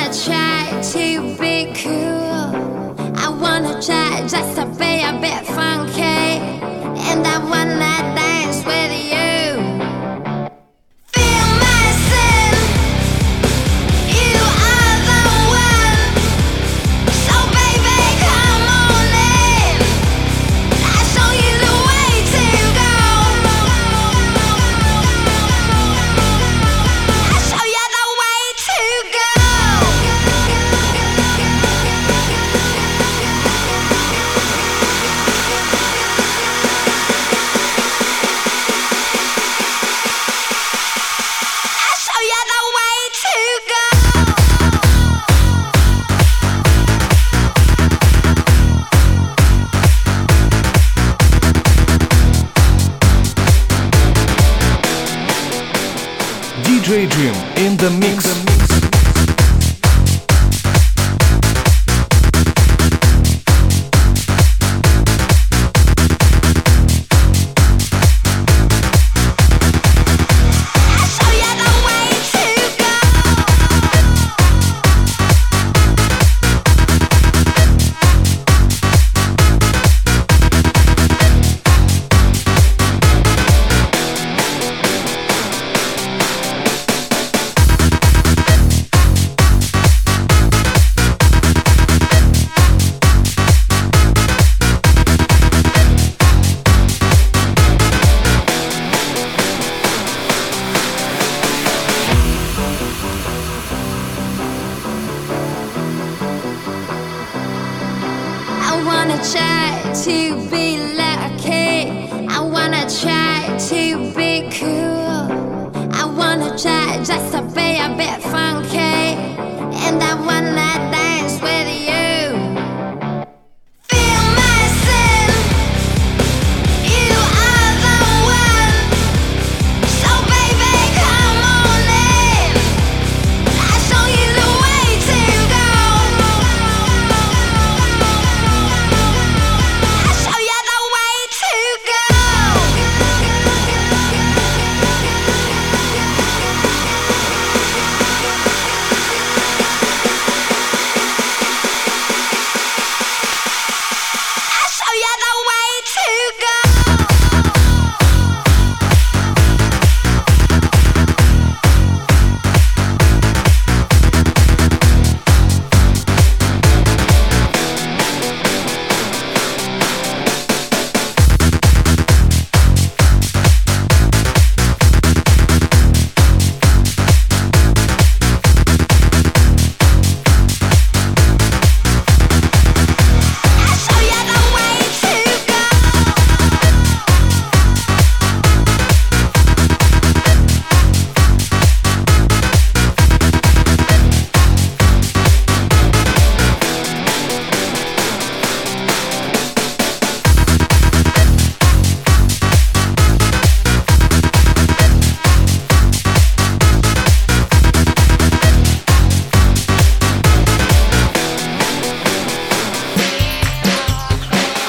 try to be cool. I wanna try just to be a bit funky. And I wanna dance with you. Feel my sin. You are the one. So baby, come on in. I'll show you the way to go. I'll show you the way to go. DJ Jim in the mix. I wanna try to be lucky. I wanna try to be cool. I wanna try just to be a bit funky. And I wanna